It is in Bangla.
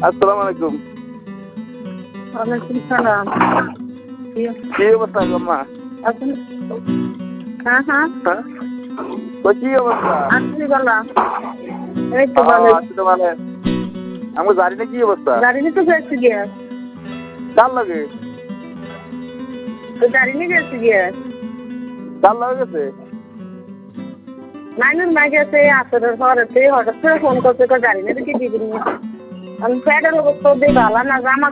আসসালামু আলাইকুম। ওয়ালাইকুম সালাম। কি অবস্থা আম্মা? আছেন? হ্যাঁ হ্যাঁ হ্যাঁ ওই কি অবস্থা? আছি বলা। এই তো ভালো। আছি তো ভালো। আমি জানি না কি অবস্থা। গাড়ি নিতে গেছি গিয়ে। কার লাগে? তো গাড়ি নিয়ে গেছি গিয়ে। কার লাগে গেছে? নাইনুর মা গেছে আসরের পরেতে হঠাৎ করে ফোন করছে গাড়ি নিয়ে কি দিবি। আমি প্যাডের অবস্থা দিয়ে ভালো না জামা